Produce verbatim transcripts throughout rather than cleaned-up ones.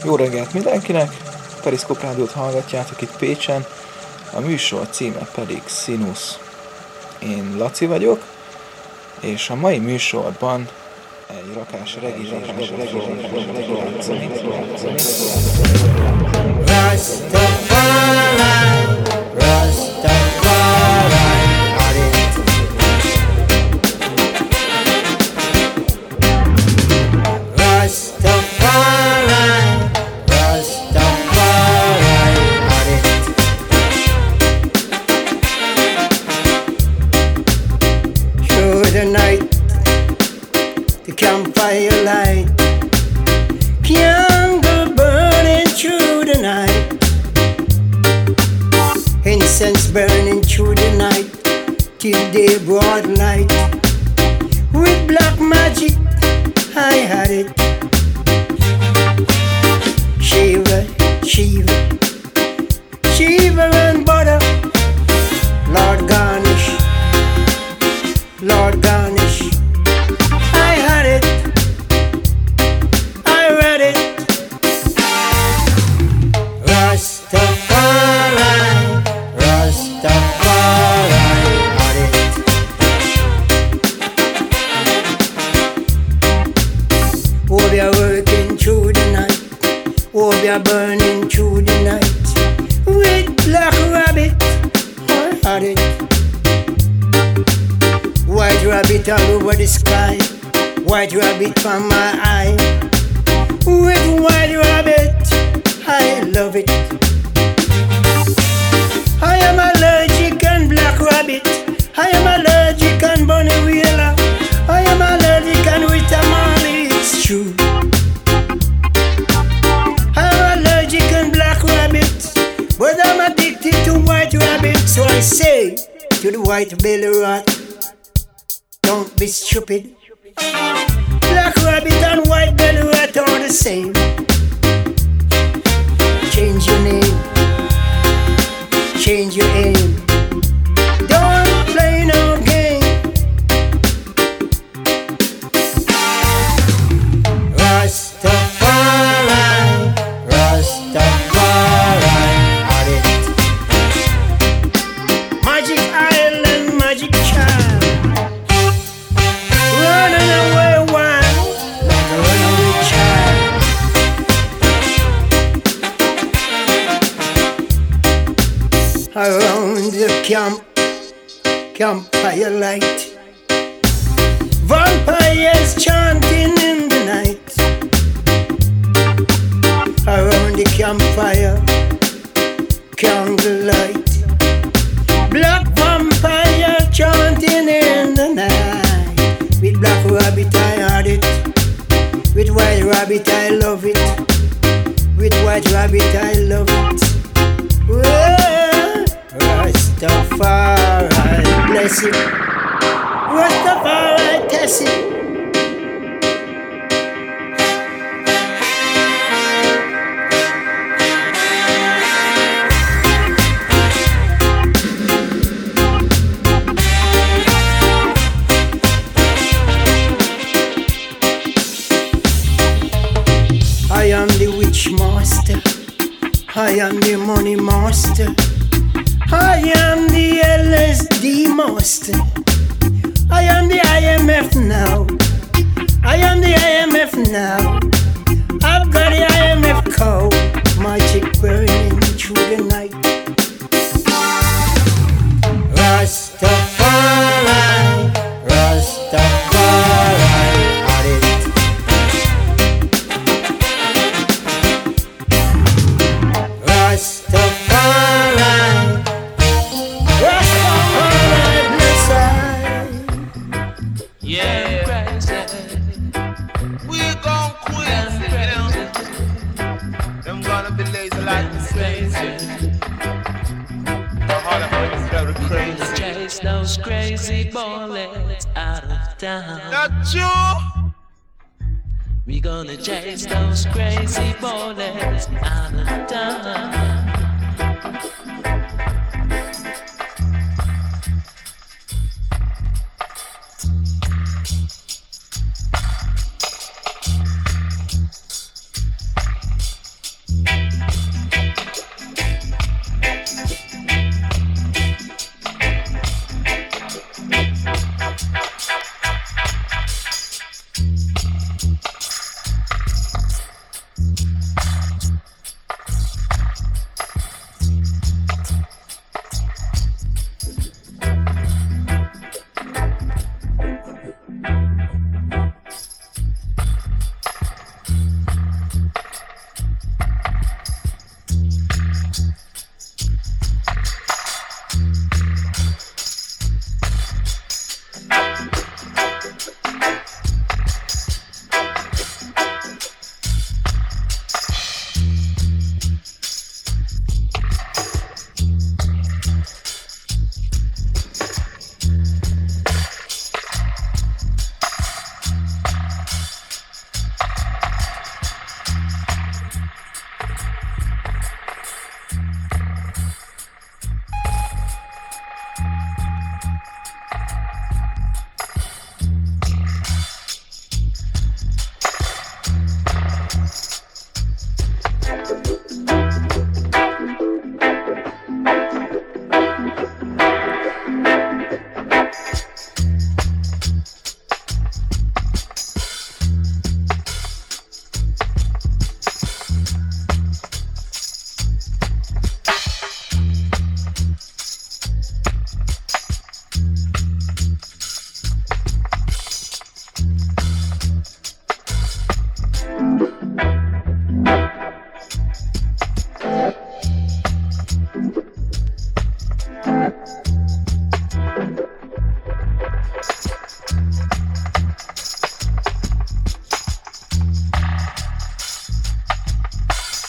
Jó reggelt mindenkinek! Periszkóp Rádiót hallgatjátok itt Pécsen, a műsor címe pedig Sinus. Én Laci vagyok, és a mai műsorban egy rakás regi rakás regi campfire light, candle burning through the night, incense burning through the night, till day broad light. With black magic I had it. Shiver, shiver, shiver and butter, Lord garnish, Lord garnish. I had it, I read it. Rastafari, Rastafari, had it. Oh, we are working through the night. Oh, we are burning through the night. With black rabbit, I had it. White rabbit all over the sky. White rabbit from my eye. With white rabbit, I love it. I am allergic on black rabbit. I am allergic on bunny wheeler. I am allergic on Rita Marley, it's true. I am allergic on black rabbit, but I'm addicted to white rabbit. So I say to the white belly rat, don't be stupid. Black rabbit and white belly rat are the same. Change your name, change your aim. Don't play no game. Rastafari, Rastafari, had it. Magic island, magic child, running away wild like a runaway child. Around the camp, campfire light, vampires chanting in the night. Around the campfire, candlelight, black vampire chanting in the night. With black rabbit I had it. With white rabbit I love it. With white rabbit I love it. Well, Rastafari bless it. Rastafari test it. I am the witch master, I am the money master, I am the L S D master, I am the I M F now, I am the I M F now. I've got the I M F code, magic burning through the night. Rastafari, Rastafari, had it. Rastafari, Rastafari, bless I. Yeah, crazy. We gon' quit. Them gonna be lazy like the crazy. The heart of her is very crazy. Chase those crazy bullets out of town. Not you. We gonna chase those crazy bullets out of town.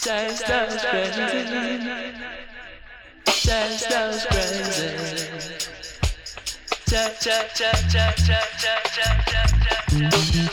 Taste those crazy. Taste those crazy. Cha cha cha cha cha cha cha cha cha.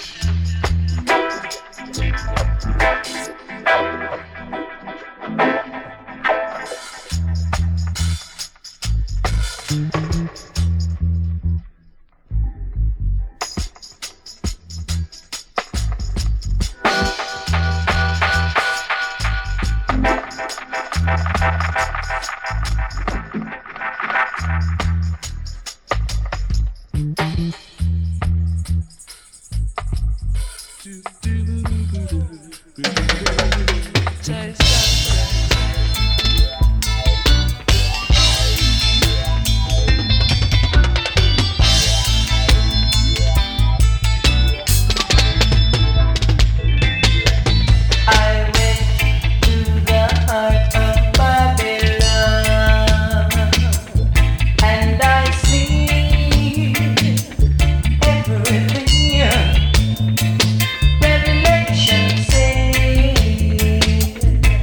Revelation says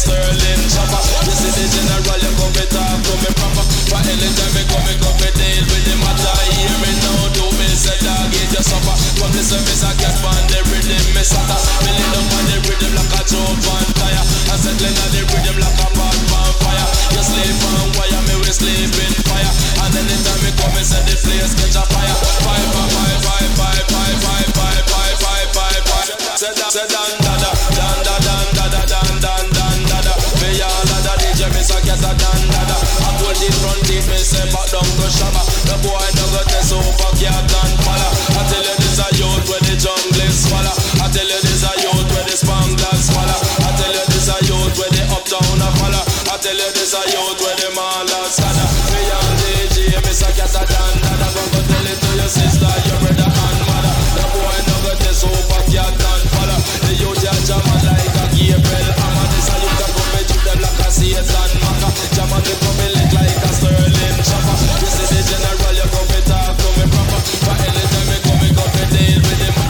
sterling chopper. You see the general, you come to talk to me proper. For anytime me come, me come to deal with the matter. Hear me now, do me say dog eat your supper. From the service I get on the rhythm, me sata. Me lead up on the rhythm like a choke on tire. I settling on the rhythm like a pot on fire. You sleep on wire, me we sleep in fire. And anytime me come, me say the place catch a fire. Fire, fire, fire, fire, fire, fire, fire, fire, fire, fire, fire, fire. Say da, say dan da da, dan da dan da da dan dan dan da da. Me all a da D J, me say get a dan da da. I pull the front teeth, me say back down to shabba. The boy no go test over cat and falla. I tell you this a youth where the jungle is swallow. I tell you this a youth where the spanglers swallow. I tell you this a youth where the uptown a follow. I tell you this a youth where the malas scatter. Me all D J, me say get a dan da da. Go go tell it to your sister, your brother and mother. The boy no go test over cat and falla. The youth a jama like a Gabriel Hammer. This a youth a come and treat them like a Satan Maka. Jama they come and lick like a sterling chopper. You see the general, you come and talk to me proper. For anytime me come, me come and deal with him.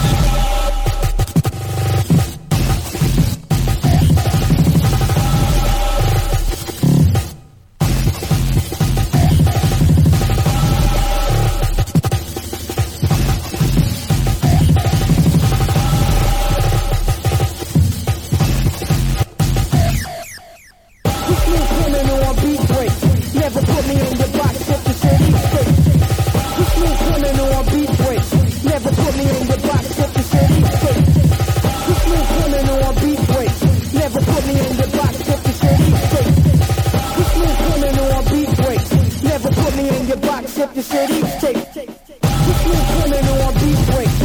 Never put me in your box if the city straight. You smooth criminal on beat breaks. Never put me in your box if the city straight. You smooth criminal on beat breaks. Never put me in your box if the city straight. You smooth criminal on beat breaks. Never put me in your box if the city straight. You smooth criminal on beat breaks.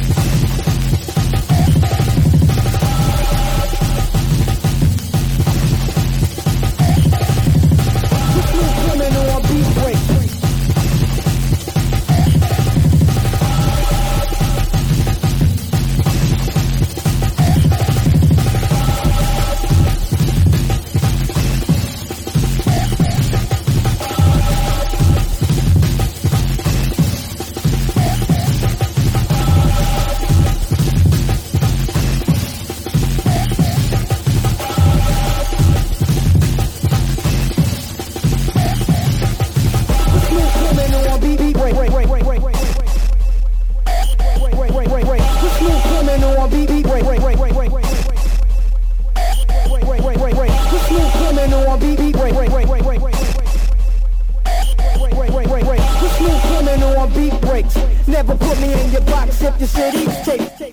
Never put me in your box if the city's tape.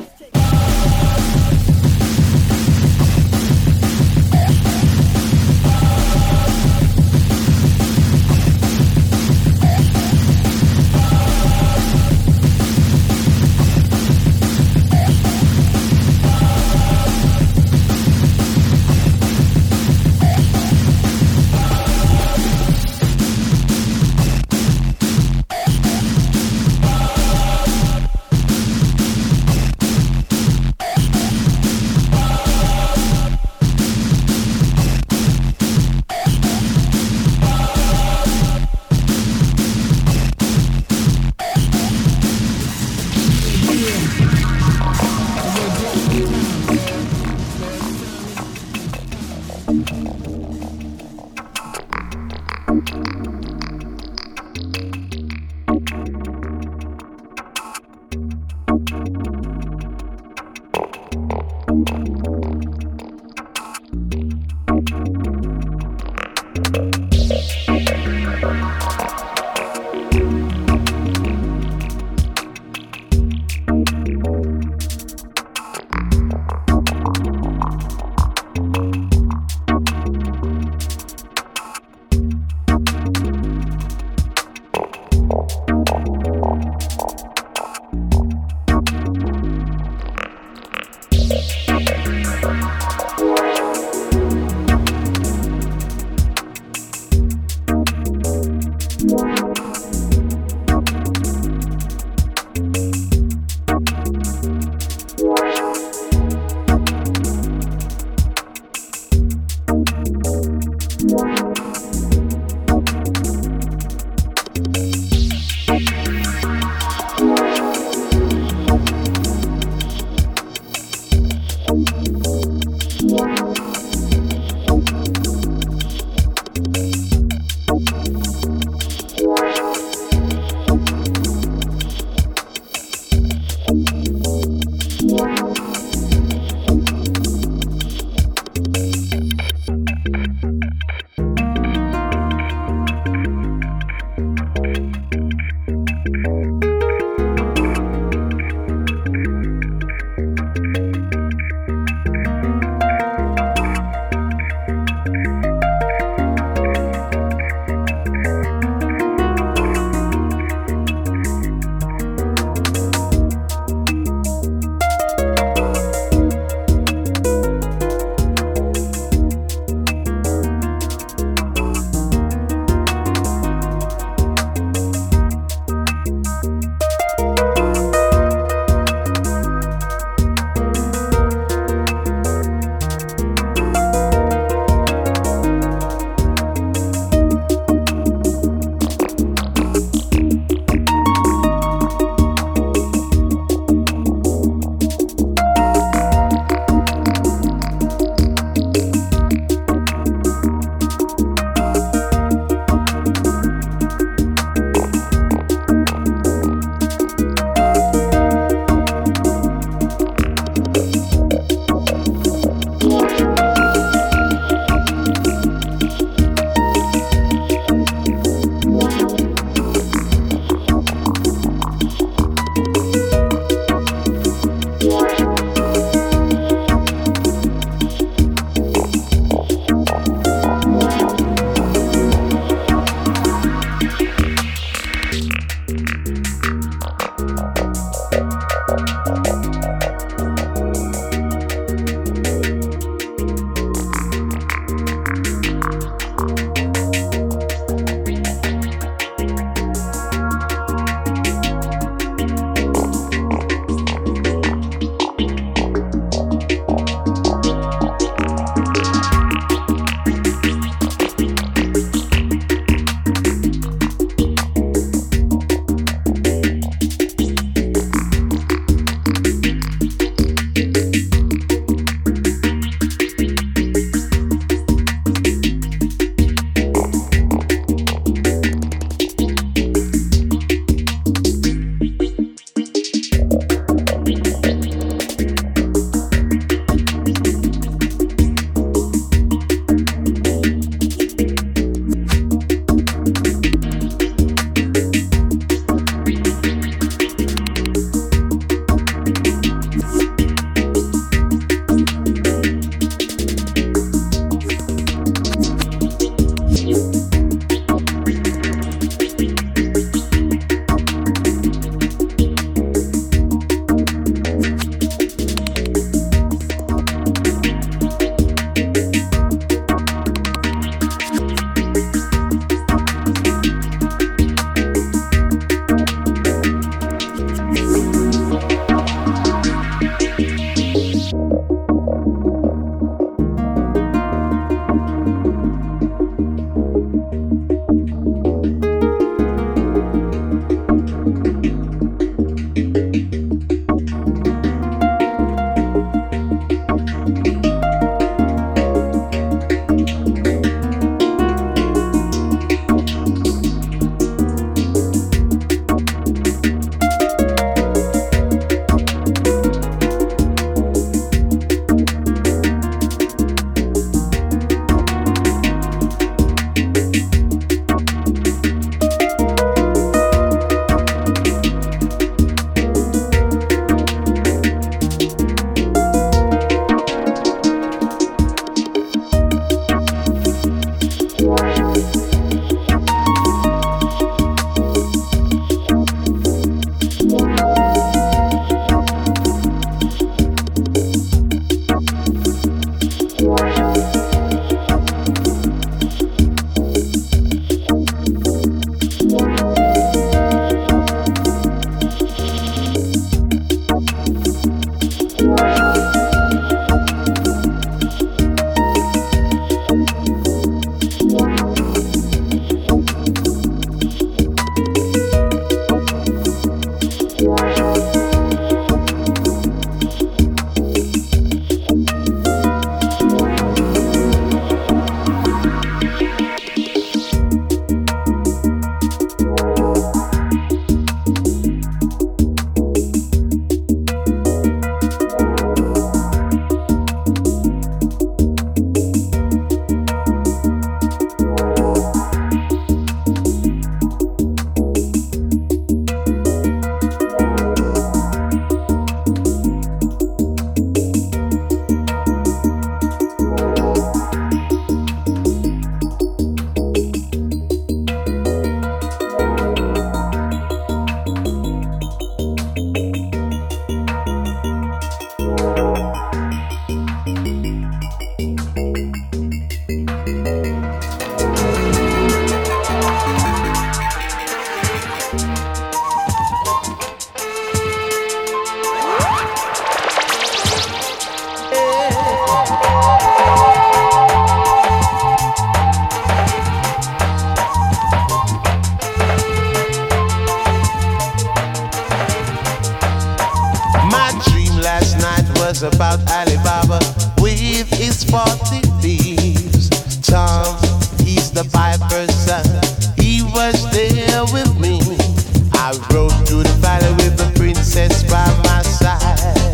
was about Alibaba with his forty thieves. Tom, he's the piper's son. He was there with me. I rode through the valley with the princess by my side.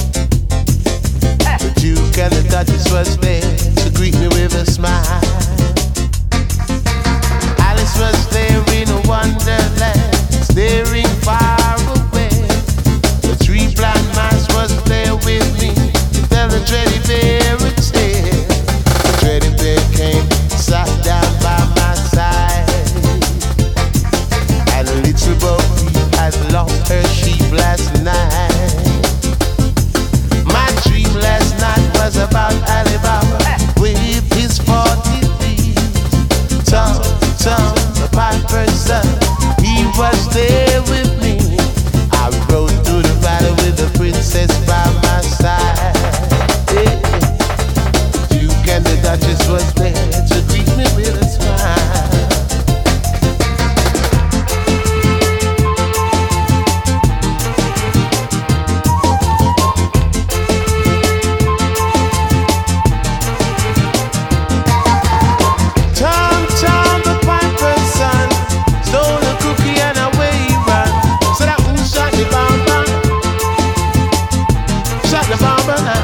The Duke and the Duchess was there to greet me with a smile. Alice was there in a wonderland, staring far away. The three blind mice was there with me to tell the teddy bear a tale. The teddy bear came, sat down by my side. And a little Bogie had lost her sheep last night. My dream last night was about Alibaba with his forty thieves. Tom, Tom, the piper's son, he was there with me. I rode through the valley with the princess by my side. Yeah. The Duke and the Duchess was there to greet me with a smile. Tom, Tom, the piper's son, stole a cookie and away he ran. So that who shot the bomber? Shot the bomber now.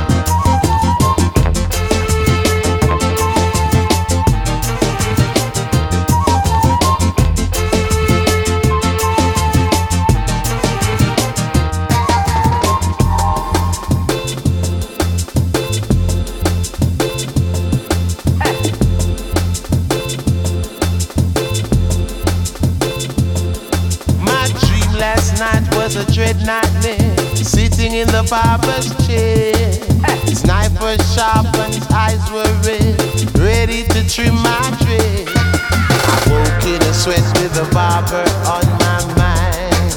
My dream last night was a dread nightmare. Sitting in the barber's chair. His knife was sharp and his eyes were red, ready to trim my dread. I woke in a sweat with the barber on my mind.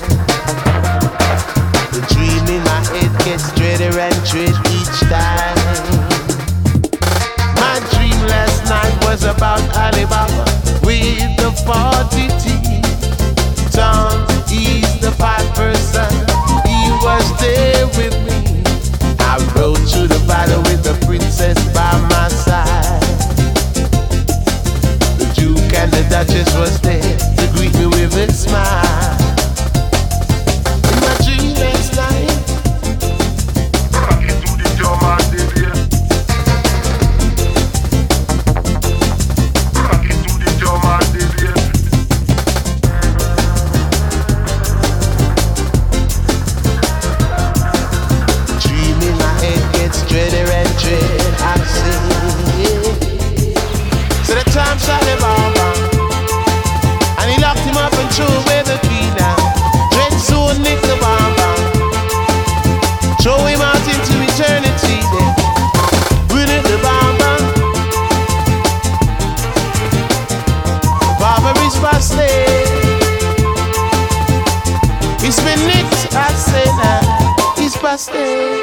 The dream in my head gets dreader and dread each time. My dream last night was about Alibaba with the forty teeth. Tom, he's the piper's son. He was there with me. I rode through the valley with the princess by my side. The Duke and the Duchess was there to greet me with a smile. In my dream last night, dream in my head gets dreader and dread. I sing, yeah. So the time shot the bomber, and he locked him up and threw away the key now. Dread soon nick the bomber, throw him out into eternity then. With it the bomber, the barber is busted. He's been nicked, I say now, he's busted.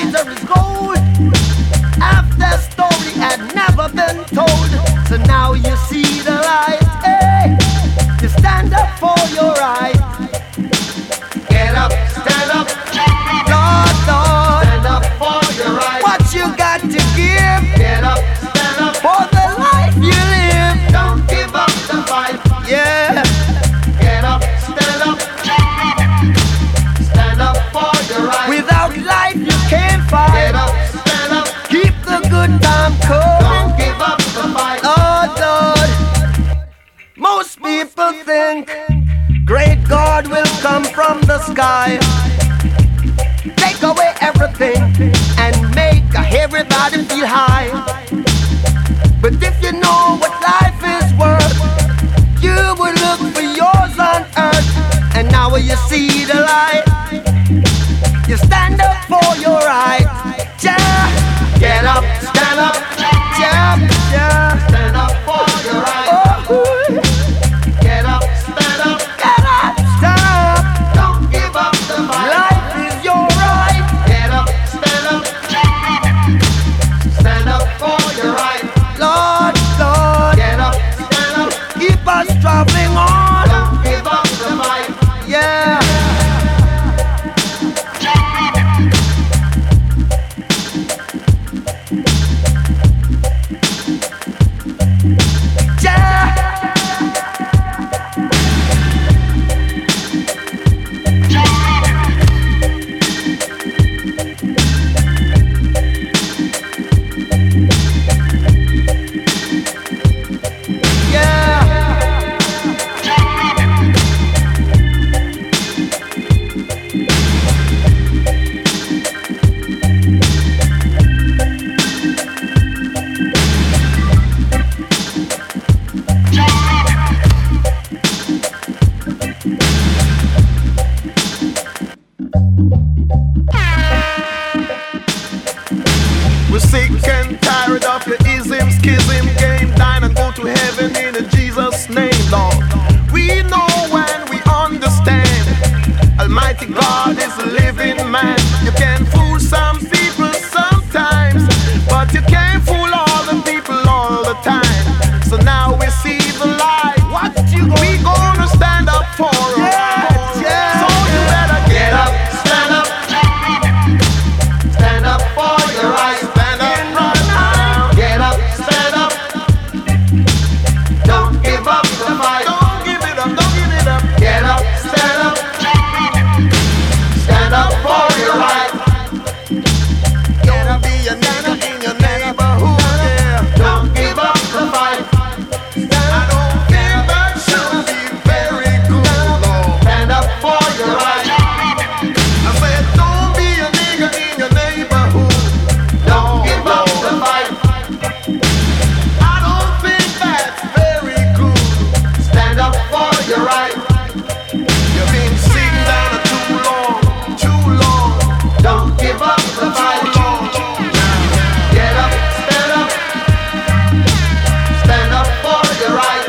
laser is gold. Half the story had never been told. So now you see the light. Hey, you stand up for your right. Get up, stand up, Lord, Lord. Stand up for your right. What you got to give? Get up, stand up for the life you live. Don't give up the fight. Yeah. Get up, stand up. Stand up for your right. Without life you can't fight. Get up, stand up. Keep the good time coming. Don't give up the fight. Lord, Lord. Most people think great God will come from the sky, take away everything and make everybody feel high. But if you know what life is worth, you will look for yours on earth. And now when you see the light, you stand up for your right. Yeah. Get up, stand up. Yeah, yeah. Stand up for your right. Oh. Get up, stand up. Get up, stand up. Don't give up the fight. Life is your right. Get up, stand up. Stand up for your right. Lord, Lord. Get up, stand up. Keep us traveling on. Don't give up the fight. Yeah. We're sick and tired of your ism, schism game. Dine and go to heaven in a Jesus' name, Lord. We know and we understand Almighty God is a living man. You can fool some people sometimes, but you can't fool all the people all the time. So now we see the light. What you we gonna stand up for? Yeah, yeah. So you better get up, stand up, stand up for your right. Stand up right now. Get up, stand up. Don't give up the fight. Don't give it up, don't give it up. Get up, stand up. Stand up for your right. Don't be a nana in your neighborhood, yeah. Don't give up the fight. I don't think that should be very good, Lord. Stand up for your right. I said don't be a nigga in your neighborhood. Don't give up the fight. I don't think that's very good. Stand up for your right. You've been sitting down too long, too long. Don't give up the fight. Get up, stand up. Stand up for your right.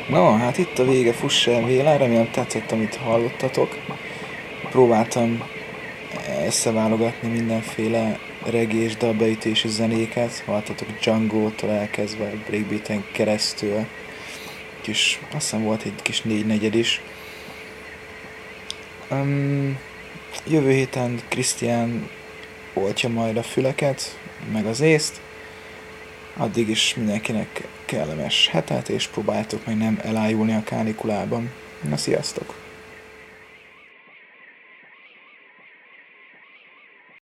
No, hát itt a vége, fuss el véle, remélem tetszett, amit hallottatok. Próbáltam összeválogatni mindenféle reggae és dalbeütési zenéket, hallottatok Django-tól elkezdve, breakbeaten keresztül, kis, azt hiszem volt egy kis négynegyed is. Um, jövő héten Krisztián oltja majd a füleket, meg az észt. Addig is mindenkinek kellemes hetet, és próbáljátok meg nem elájulni a kánikulában. Na, sziasztok!